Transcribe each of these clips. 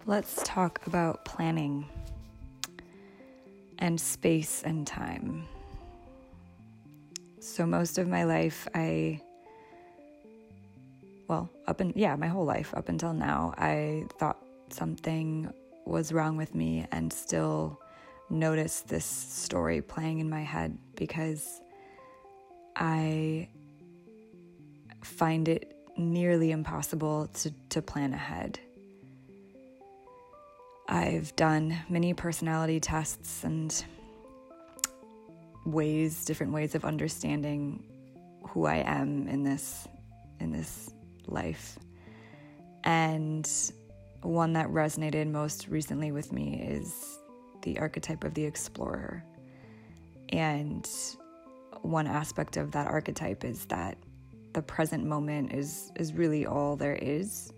Let's talk about planning and space and time. So most of my life, my whole life up until now, I thought something was wrong with me and still notice this story playing in my head because I find it nearly impossible to plan ahead. I've done many personality tests and different ways of understanding who I am in this life. And one that resonated most recently with me is the archetype of the explorer. And one aspect of that archetype is that the present moment is really all there is.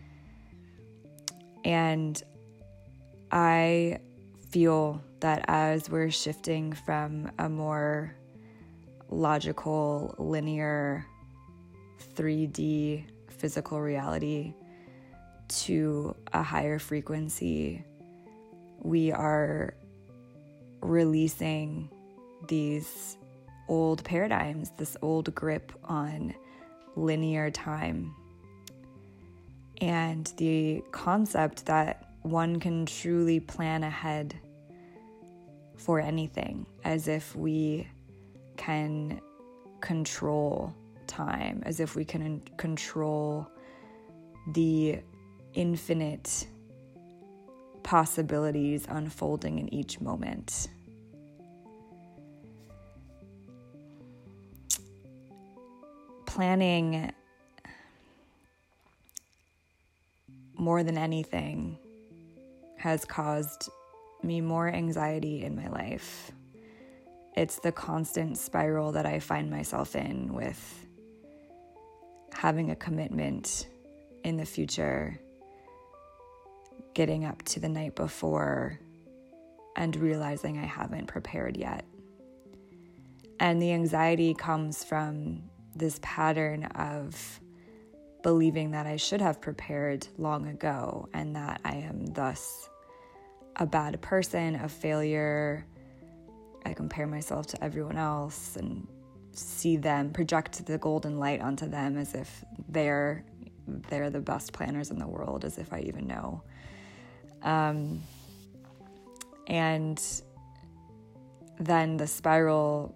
And I feel that as we're shifting from a more logical, linear, 3D physical reality to a higher frequency, we are releasing these old paradigms, this old grip on linear time, and the concept that one can truly plan ahead for anything, as if we can control time, as if we can control the infinite possibilities unfolding in each moment. Planning, more than anything, has caused me more anxiety in my life. It's the constant spiral that I find myself in with having a commitment in the future, getting up to the night before, and realizing I haven't prepared yet. And the anxiety comes from this pattern of believing that I should have prepared long ago and that I am thus a bad person, a failure. I compare myself to everyone else and see them, project the golden light onto them as if they're the best planners in the world, as if I even know. And then the spiral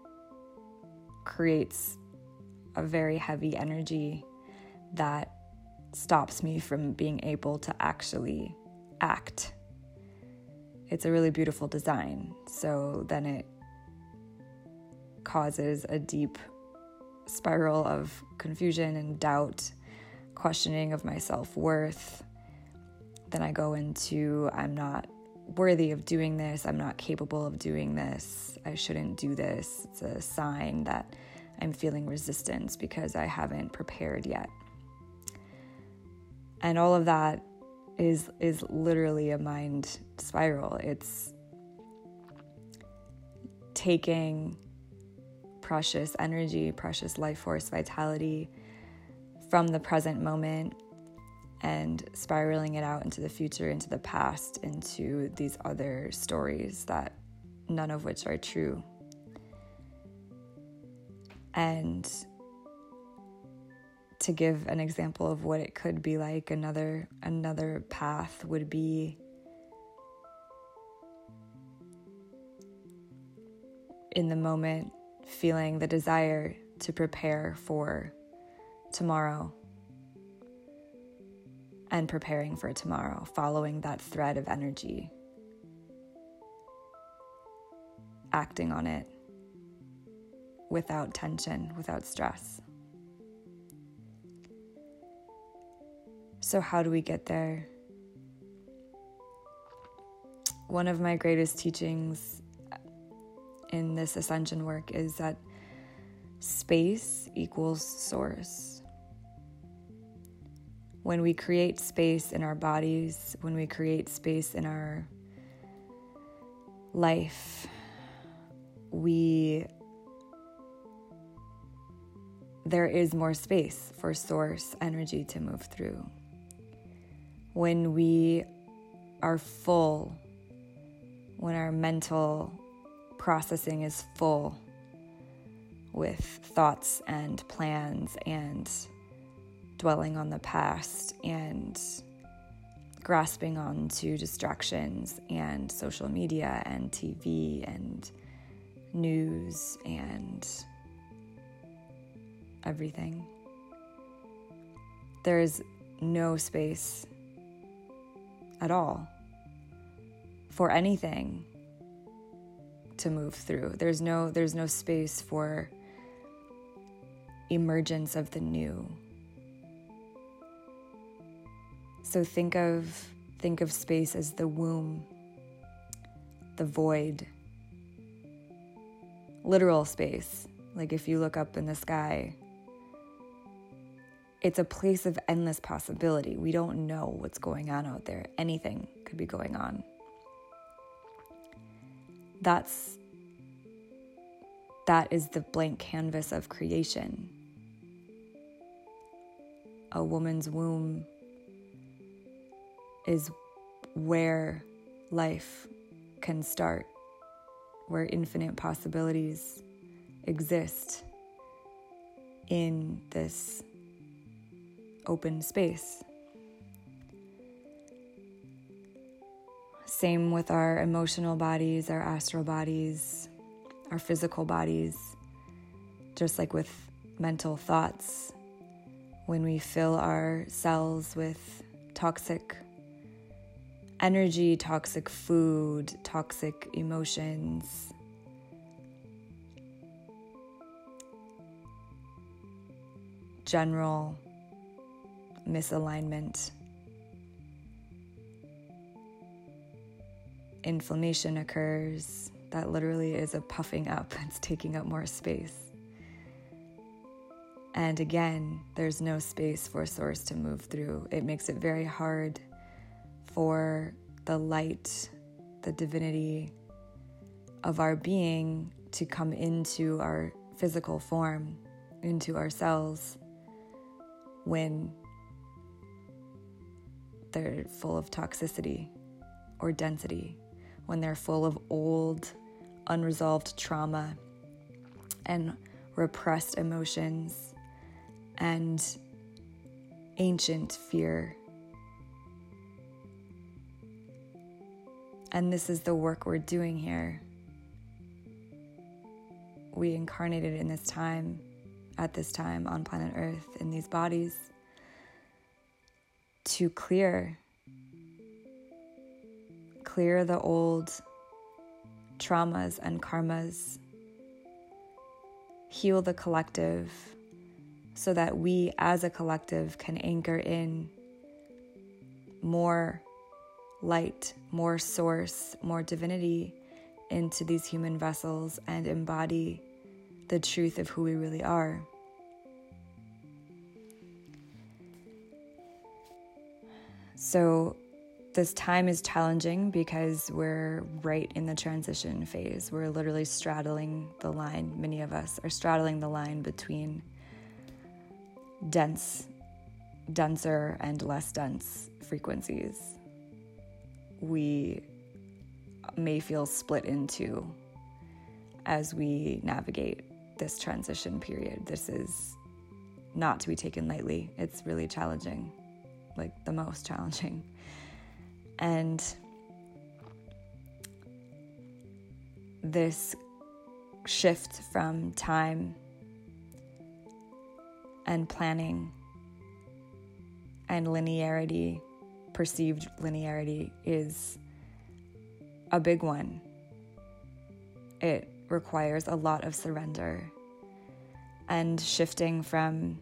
creates a very heavy energy that stops me from being able to actually act. It's a really beautiful design. So then it causes a deep spiral of confusion and doubt, questioning of my self-worth. Then I go into, I'm not worthy of doing this. I'm not capable of doing this. I shouldn't do this. It's a sign that I'm feeling resistance because I haven't prepared yet. And all of that is literally a mind spiral. It's taking precious energy, precious life force, vitality from the present moment and spiraling it out into the future, into the past, into these other stories that none of which are true. And to give an example of what it could be like, another path would be in the moment feeling the desire to prepare for tomorrow and preparing for tomorrow, following that thread of energy, acting on it without tension, without stress. So how do we get there? One of my greatest teachings in this ascension work is that space equals source. When we create space in our bodies, when we create space in our life, there is more space for source energy to move through. when we are full, when our mental processing is full with thoughts and plans and dwelling on the past and grasping onto distractions and social media and TV and news and everything. There is no space at all for anything to move through. There's no space for emergence of the new. So think of space as the womb, the void, literal space. Like if you look up in the sky, it's a place of endless possibility. We don't know what's going on out there. Anything could be going on. That is the blank canvas of creation. A woman's womb is where life can start, where infinite possibilities exist in this open space. Same with our emotional bodies, our astral bodies, our physical bodies. Just like with mental thoughts, when we fill our cells with toxic energy, toxic food, toxic emotions, general misalignment, inflammation occurs. That literally is a puffing up. It's taking up more space. And again, there's no space for source to move through. It makes it very hard for the light, the divinity of our being to come into our physical form, into our cells, when they're full of toxicity or density, when they're full of old, unresolved trauma and repressed emotions and ancient fear. And this is the work we're doing here. We incarnated in this time, at this time on planet Earth, in these bodies, to clear the old traumas and karmas, heal the collective so that we as a collective can anchor in more light, more source, more divinity into these human vessels and embody the truth of who we really are. So this time is challenging because we're right in the transition phase. We're literally straddling the line. Many of us are straddling the line between denser and less dense frequencies. We may feel split into as we navigate this transition period. This is not to be taken lightly. It's really challenging, like the most challenging. And this shift from time and planning and linearity, perceived linearity, is a big one. It requires a lot of surrender and shifting from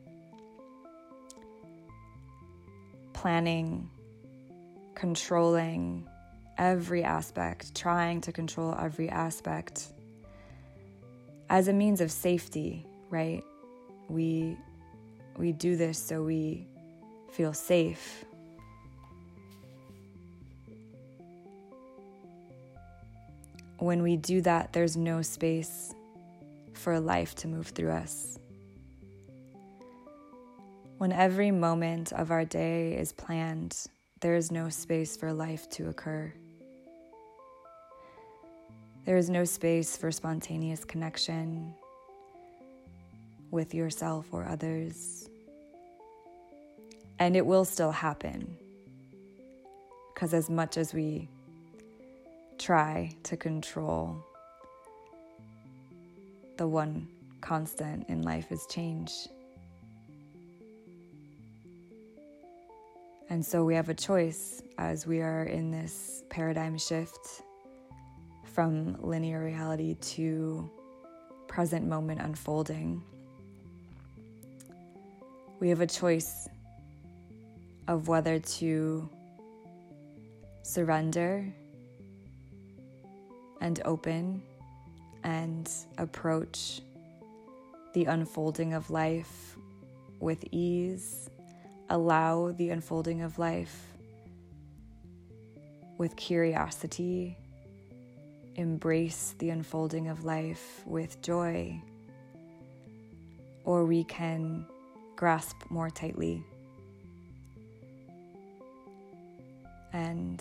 planning, controlling every aspect, trying to control every aspect as a means of safety, right? We do this so we feel safe. When we do that, there's no space for life to move through us. When every moment of our day is planned there is no space for life to occur. There is no space for spontaneous connection with yourself or others. And it will still happen, because as much as we try to control, the one constant in life is change. And so we have a choice as we are in this paradigm shift from linear reality to present moment unfolding. We have a choice of whether to surrender and open and approach the unfolding of life with ease, allow the unfolding of life with curiosity, embrace the unfolding of life with joy, or we can grasp more tightly and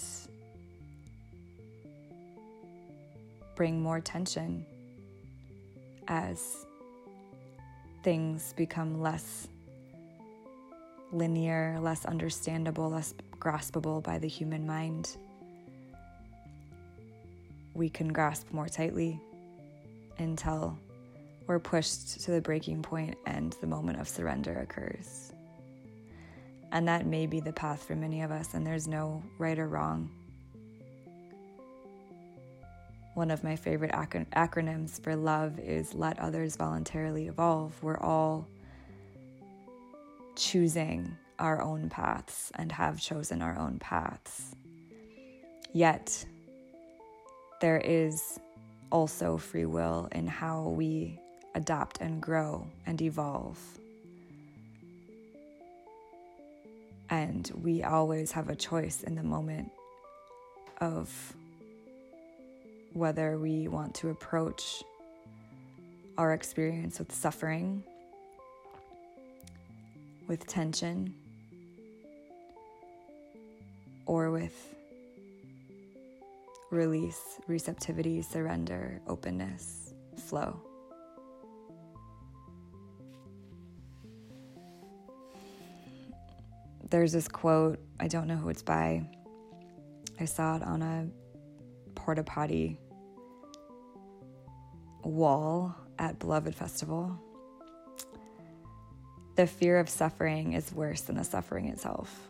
bring more tension as things become less linear, less understandable, less graspable by the human mind. We can grasp more tightly until we're pushed to the breaking point and the moment of surrender occurs. And that may be the path for many of us, and there's no right or wrong. One of my favorite acronyms for love is let others voluntarily evolve. We're all choosing our own paths and have chosen our own paths. Yet, there is also free will in how we adapt and grow and evolve. And we always have a choice in the moment of whether we want to approach our experience with suffering, with tension, or with release, receptivity, surrender, openness, flow. There's this quote, I don't know who it's by. I saw it on a porta potty wall at Beloved Festival. The fear of suffering is worse than the suffering itself.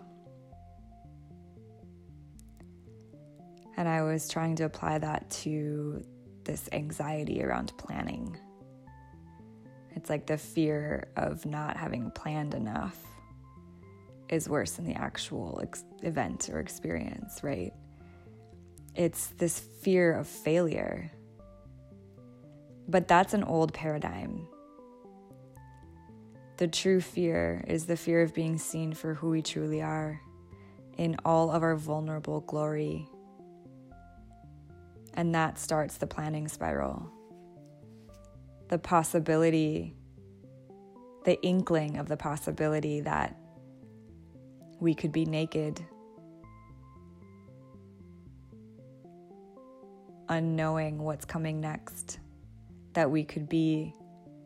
And I was trying to apply that to this anxiety around planning. It's like the fear of not having planned enough is worse than the actual event or experience, right? It's this fear of failure. But that's an old paradigm. The true fear is the fear of being seen for who we truly are in all of our vulnerable glory. And that starts the planning spiral. The possibility, the inkling of the possibility that we could be naked, unknowing what's coming next, that we could be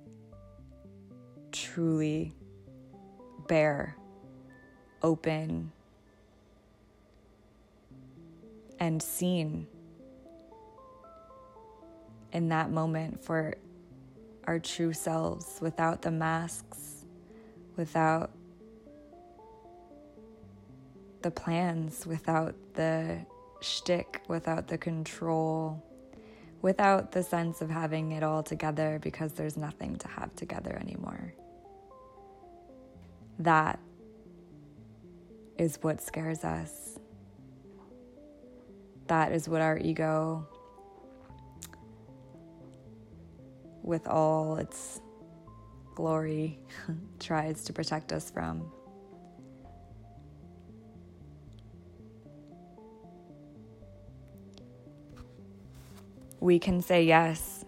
truly bare, open, and seen in that moment for our true selves, without the masks, without the plans, without the shtick, without the control, without the sense of having it all together because there's nothing to have together anymore. That is what scares us. That is what our ego, with all its glory, tries to protect us from. We can say yes.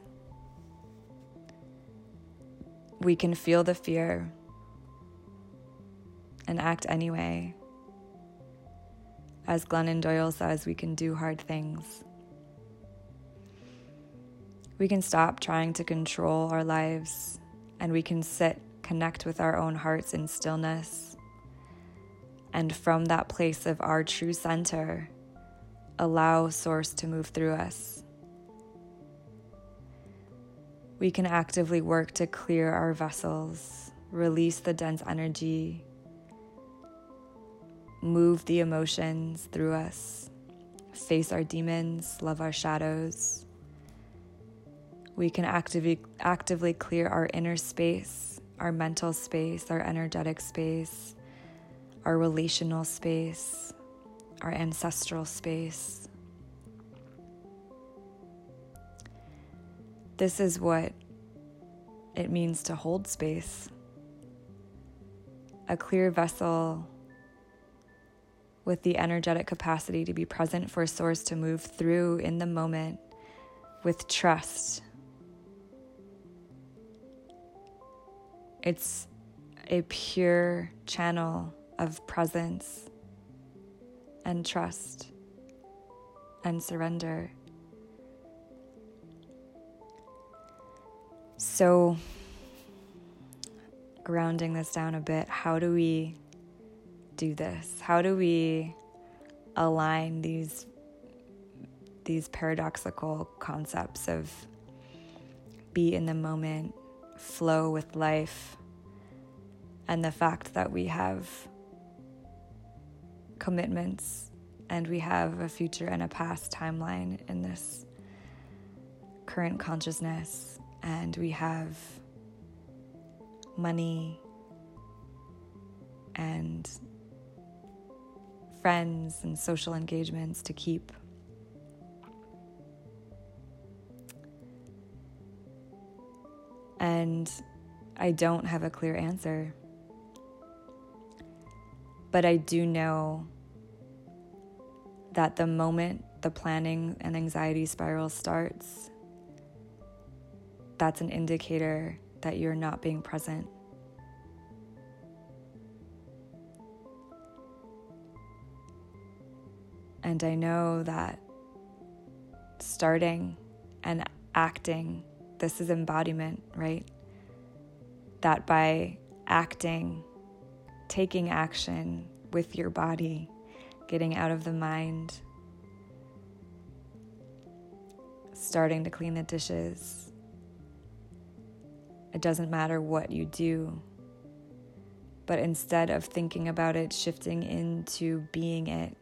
We can feel the fear and act anyway. As Glennon Doyle says, we can do hard things. We can stop trying to control our lives, and we can connect with our own hearts in stillness. And from that place of our true center, allow Source to move through us. We can actively work to clear our vessels, release the dense energy, move the emotions through us, face our demons, love our shadows. We can actively clear our inner space, our mental space, our energetic space, our relational space, our ancestral space. This is what it means to hold space. A clear vessel with the energetic capacity to be present for Source to move through in the moment with trust. It's a pure channel of presence and trust and surrender. So, grounding this down a bit, how do we do this? How do we align these paradoxical concepts of be in the moment, flow with life, and the fact that we have commitments and we have a future and a past timeline in this current consciousness, and we have money and friends and social engagements to keep. And I don't have a clear answer. But I do know that the moment the planning and anxiety spiral starts, that's an indicator that you're not being present. And I know that starting and acting, this is embodiment, right? That by acting, taking action with your body, getting out of the mind, starting to clean the dishes. It doesn't matter what you do, but instead of thinking about it, shifting into being it,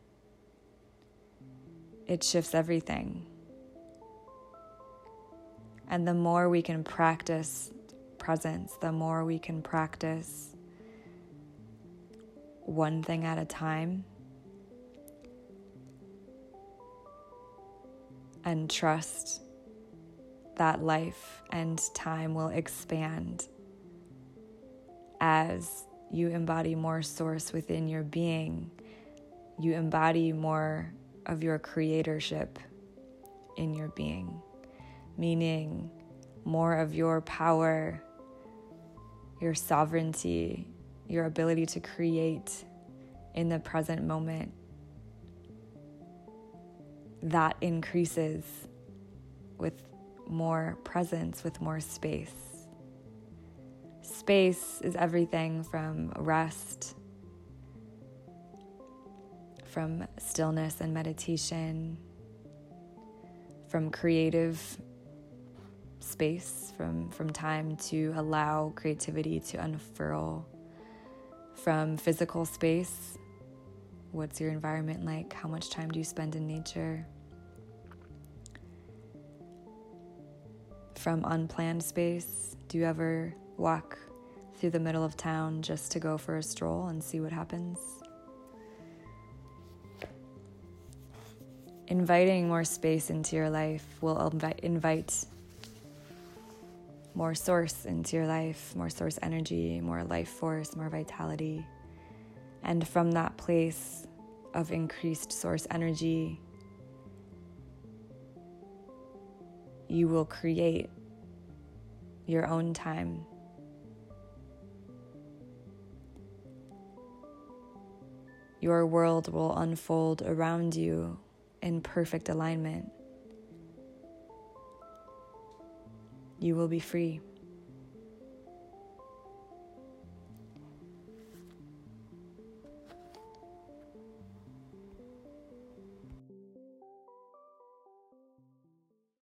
it shifts everything. And the more we can practice presence, the more we can practice one thing at a time and trust that life and time will expand as you embody more Source within your being. You embody more of your creatorship in your being, meaning more of your power, your sovereignty, your ability to create in the present moment. That increases with more presence, with more space. Space is everything from rest, from stillness and meditation, from creative space, from time to allow creativity to unfurl, from physical space. What's your environment like? How much time do you spend in nature? From unplanned space, do you ever walk through the middle of town just to go for a stroll and see what happens? Inviting more space into your life will invite more Source into your life, more Source energy, more life force, more vitality. And from that place of increased Source energy, you will create your own time. your world will unfold around you in perfect alignment. You will be free.